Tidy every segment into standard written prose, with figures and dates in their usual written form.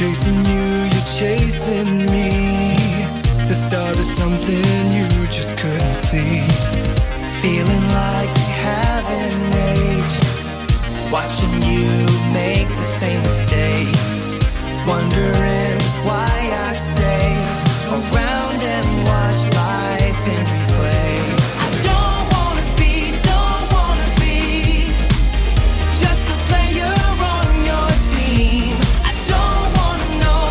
Chasing you, you're chasing me. The start of something you just couldn't see. Feeling like we haven't aged. Watching you make the same mistakes. Wondering why I stay around and watch life in replay. I don't wanna be just a player on your team. I don't wanna know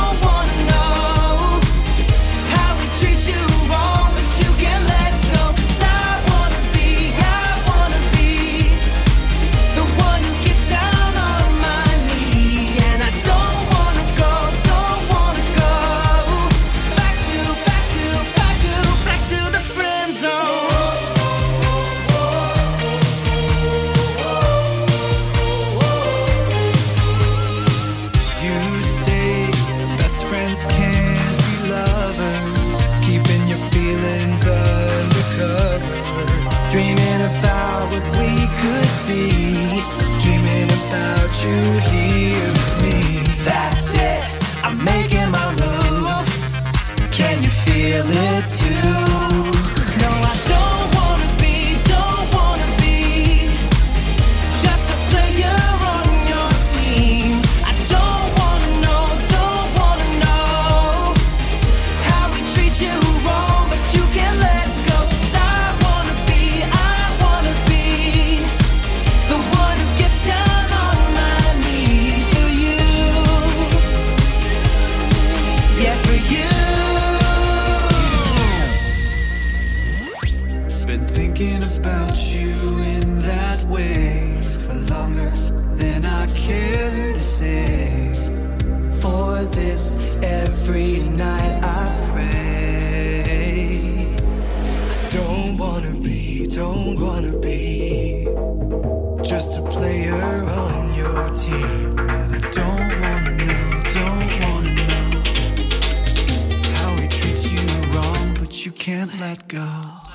how we treat you wrong, but you can't let go. 'Cause I wanna be the one who gets down on my knee. And I don't wanna go back to the friend zone. You say best friends can't be lovers, keeping your feelings undercover. Dreaming about what we could be, dreaming about you here with me. That's it, I'm making my move. Can you feel it too? No, I don't wanna be just a player on your team. I don't wanna know how we treat you wrong, but you can't let go. 'Cause I wanna be the one who gets down on my knee for you. Yeah, for you. Been thinking about you in that way for longer than I care to say. For this every night I pray. Don't wanna be just a player on your team. And I don't wanna know how he treats you wrong, but you can't let go.